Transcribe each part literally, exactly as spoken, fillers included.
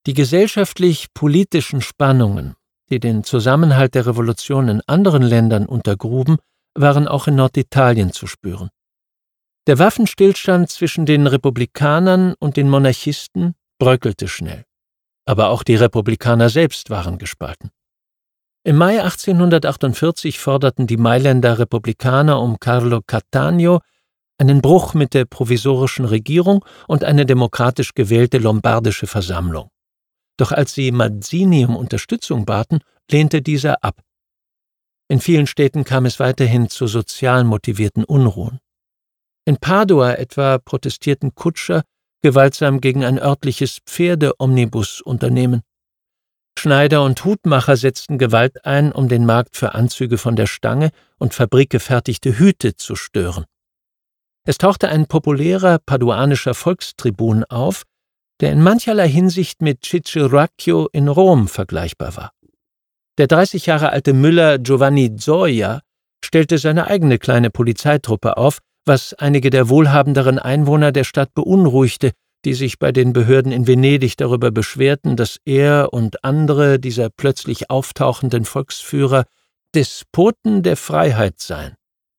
Die gesellschaftlich-politischen Spannungen, die den Zusammenhalt der Revolution in anderen Ländern untergruben, waren auch in Norditalien zu spüren. Der Waffenstillstand zwischen den Republikanern und den Monarchisten bröckelte schnell. Aber auch die Republikaner selbst waren gespalten. Im Mai achtzehnhundertachtundvierzig forderten die Mailänder Republikaner um Carlo Cattaneo einen Bruch mit der provisorischen Regierung und eine demokratisch gewählte lombardische Versammlung. Doch als sie Mazzini um Unterstützung baten, lehnte dieser ab. In vielen Städten kam es weiterhin zu sozial motivierten Unruhen. In Padua etwa protestierten Kutscher gewaltsam gegen ein örtliches Pferde-Omnibus-Unternehmen. Schneider und Hutmacher setzten Gewalt ein, um den Markt für Anzüge von der Stange und fabrikgefertigte Hüte zu stören. Es tauchte ein populärer paduanischer Volkstribun auf, der in mancherlei Hinsicht mit Cicciuracchio in Rom vergleichbar war. Der dreißig Jahre alte Müller Giovanni Zoia stellte seine eigene kleine Polizeitruppe auf, was einige der wohlhabenderen Einwohner der Stadt beunruhigte, die sich bei den Behörden in Venedig darüber beschwerten, dass er und andere dieser plötzlich auftauchenden Volksführer Despoten der Freiheit seien.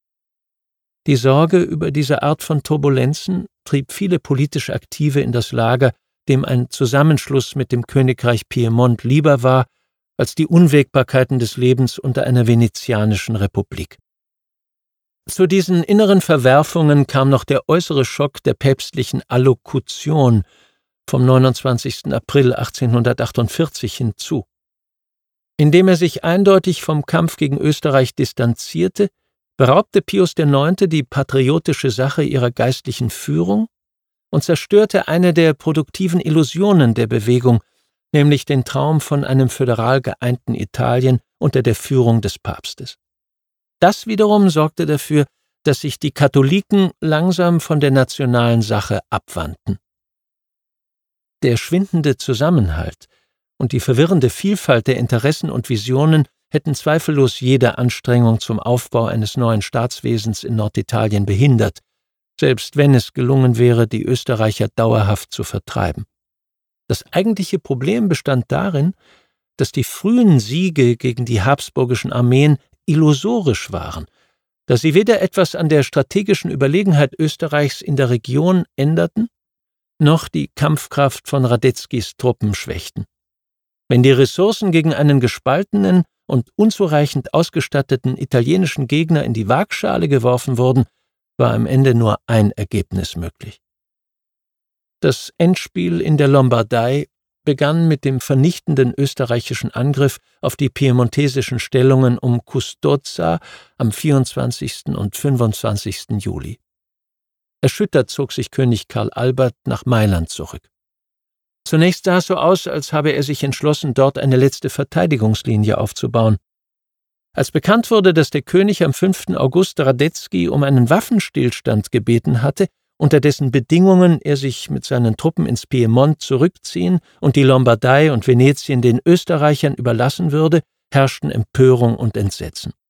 Die Sorge über diese Art von Turbulenzen trieb viele politisch Aktive in das Lager, dem ein Zusammenschluss mit dem Königreich Piemont lieber war als die Unwägbarkeiten des Lebens unter einer venezianischen Republik. Zu diesen inneren Verwerfungen kam noch der äußere Schock der päpstlichen Allokution vom neunundzwanzigsten April achtzehnhundertachtundvierzig hinzu. Indem er sich eindeutig vom Kampf gegen Österreich distanzierte, beraubte Pius der Neunte die patriotische Sache ihrer geistlichen Führung und zerstörte eine der produktiven Illusionen der Bewegung, nämlich den Traum von einem föderal geeinten Italien unter der Führung des Papstes. Das wiederum sorgte dafür, dass sich die Katholiken langsam von der nationalen Sache abwandten. Der schwindende Zusammenhalt und die verwirrende Vielfalt der Interessen und Visionen hätten zweifellos jede Anstrengung zum Aufbau eines neuen Staatswesens in Norditalien behindert, selbst wenn es gelungen wäre, die Österreicher dauerhaft zu vertreiben. Das eigentliche Problem bestand darin, dass die frühen Siege gegen die habsburgischen Armeen illusorisch waren, da sie weder etwas an der strategischen Überlegenheit Österreichs in der Region änderten, noch die Kampfkraft von Radetzkys Truppen schwächten. Wenn die Ressourcen gegen einen gespaltenen und unzureichend ausgestatteten italienischen Gegner in die Waagschale geworfen wurden, war am Ende nur ein Ergebnis möglich. Das Endspiel in der Lombardei begann mit dem vernichtenden österreichischen Angriff auf die piemontesischen Stellungen um Custozza am vierundzwanzigsten und fünfundzwanzigsten Juli. Erschüttert zog sich König Karl Albert nach Mailand zurück. Zunächst sah es so aus, als habe er sich entschlossen, dort eine letzte Verteidigungslinie aufzubauen. Als bekannt wurde, dass der König am fünften August Radetzky um einen Waffenstillstand gebeten hatte, unter dessen Bedingungen er sich mit seinen Truppen ins Piemont zurückziehen und die Lombardei und Venetien den Österreichern überlassen würde, herrschten Empörung und Entsetzen.